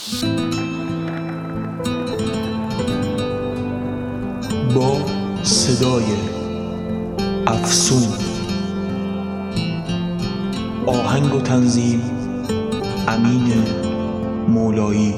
با صدای افسون، آهنگ و تنظیم امین مولایی.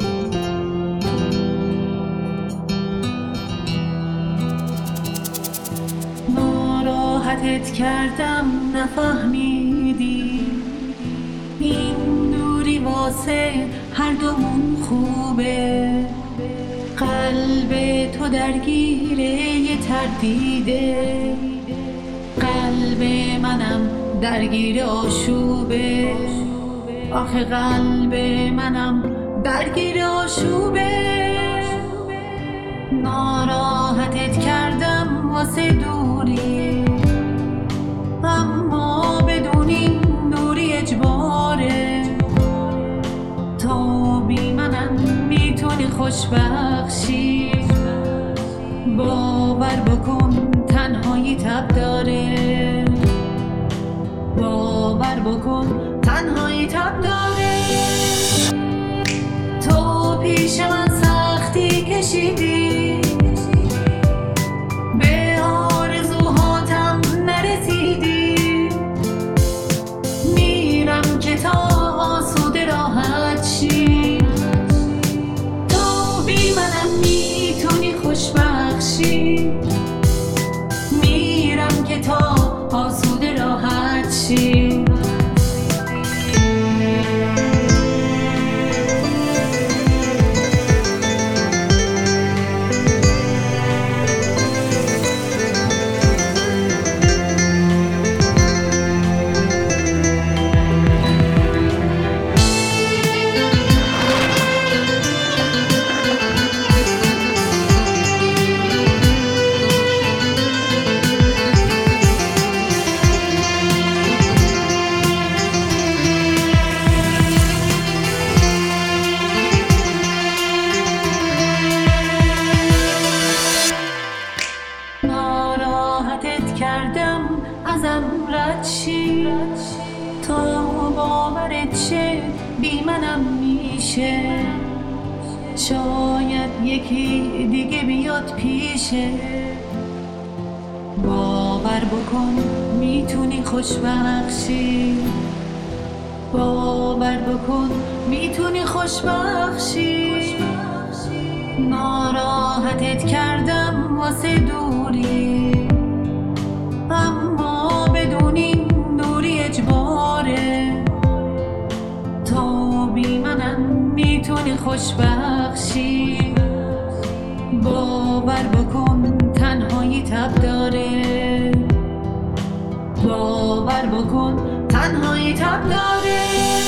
ناراحتت کردم نفهمیدی، این دوری واسه هر دومون خوبه. قلب تو درگیره یه تردیده، قلب منم درگیر آشوبه. آخه قلب منم درگیر آشوبه. ناراحتت کردم واسه دوری، اما بدونی دوری اجباره. تو بی منم میتونی خوشبخشی، باور بکن تنهایی تب داره. باور بکن تنهایی تب داره. تو پیش من سختی کشیدی، به آرزوهاتم نرسیدی. میرم که تا آسوده راحت شی، تو بی منم میتونی خوشبخشی. میرم که تا آسوده راحت شی. ناراحتت کردم ازم رد شی، تو باورت شه بی منم میشه. شاید یکی دیگه بیاد پیشه. باور بکن میتونی خوشبخشی، باور بکن میتونی خوشبخشی. ناراحتت کردم واسه دوری، اما بدونی دوری اجباره. تو بی منم میتونی خوشبخشی، باور بکن تنهایی تب داره. باور بکن تنهایی تب داره.